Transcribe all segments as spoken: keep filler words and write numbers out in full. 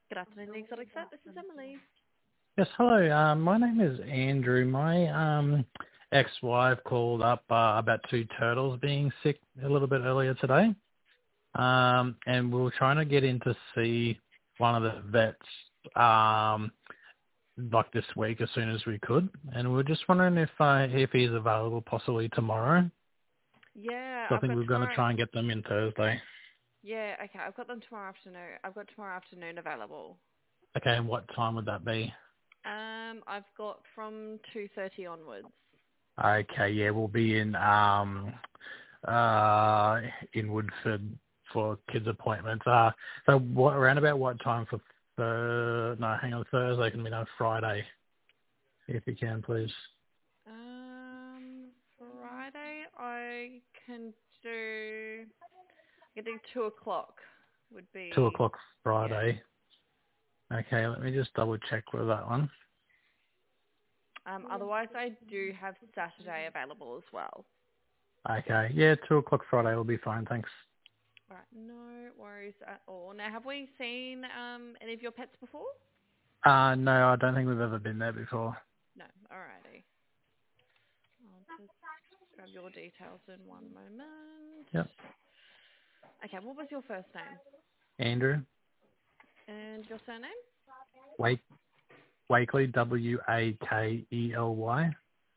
Good afternoon, the Exotic Set. This is Emily. Yes, hello. Um, my name is Andrew. My um, ex-wife called up uh, about two turtles being sick a little bit earlier today, um, and we were trying to get in to see one of the vets um, like this week as soon as we could, and we were just wondering if uh, if he's available possibly tomorrow. Yeah, So I I've think got we're going to tomorrow. try and get them in Thursday. Yeah, okay, I've got them tomorrow afternoon. I've got tomorrow afternoon available. Okay, and what time would that be? Um, I've got from two thirty onwards. Okay, yeah, we'll be in um, uh, in Woodford for kids' appointments. Uh, so what, around about what time for, uh, no, hang on, Thursday can be no Friday, if you can, please. Um, Friday I can do. I can do two o'clock. Would Two be o'clock yeah. Friday. Okay, let me just double check with that one. Um, otherwise I do have Saturday available as well. Okay, yeah, two o'clock Friday will be fine, thanks. All right, no worries at all. Now, have we seen um any of your pets before? Uh, no, I don't think we've ever been there before. No. Alrighty. I'll just grab your details in one moment. Yep. Okay, what was your first name? Andrew, And your surname? Wake, Wakely, W A K E L Y.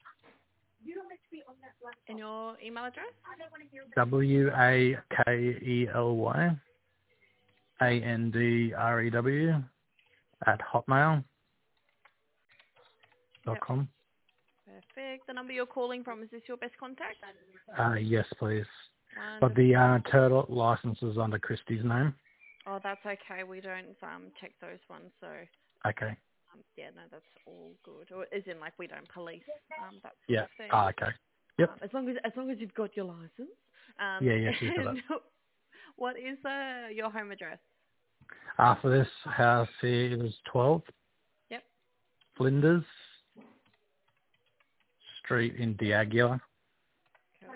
And your email address? W A K E L Y A N D R E W at hotmail dot Yep. com. Perfect. The number you're calling from, is this your best contact? Uh, yes, please. But the Wonderful. uh, turtle license is under Christie's name. Oh, that's okay. We don't um check those ones, so Okay. um, yeah, no, that's all good. Or as in like we don't police um that sort Yeah. of thing. Ah, okay. Yep. Um, as long as as long as you've got your license. Um, Yeah, yeah, she's got it. and what is uh, your home address? Uh, for this house here, it is twelve Yep. Flinders Street in Diagua. Cool.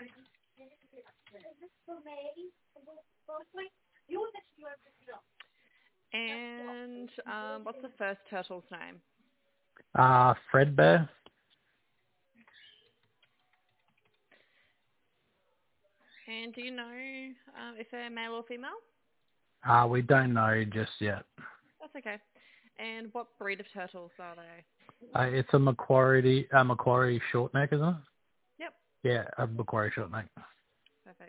And um, what's the first turtle's name? Uh, Fredbear. And do you know um, if they're male or female? Uh, we don't know just yet. That's okay. And what breed of turtles are they? Uh, it's a Macquarie, uh, Macquarie shortneck, isn't it? Yep. Yeah, a Macquarie shortneck. Perfect.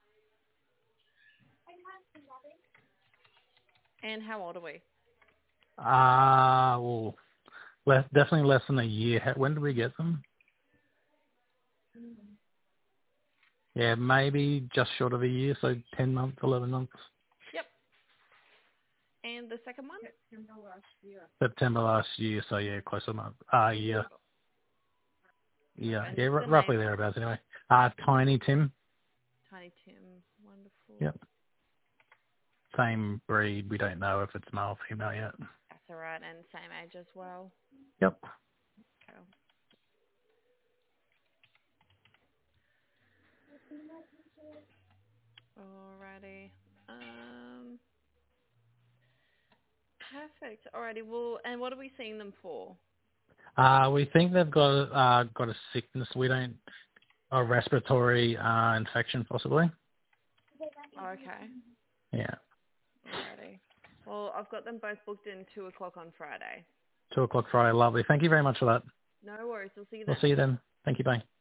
And how old are we? Uh, well, less, definitely less than a year. How- When did we get them? Yeah, maybe just short of a year, so ten months, eleven months. Yep. And the second one? September last year, so yeah, close to a month. Uh, yeah, yeah, And yeah, the r- name? roughly thereabouts anyway. Uh, Tiny Tim. Tiny Tim. Wonderful. Yep. Same breed. We don't know if it's male or female yet. That's all right. And same age as well. Yep. Cool. Alrighty. Um, perfect. Alrighty. Well, and what are we seeing them for? Uh, we think they've got, uh, got a sickness. We don't, a respiratory, uh, infection possibly. Okay. Yeah. Alrighty. Well, I've got them both booked in two o'clock on Friday. Two o'clock Friday. Lovely. Thank you very much for that. No worries. We'll see you We'll then. see you then. Thank you. Bye.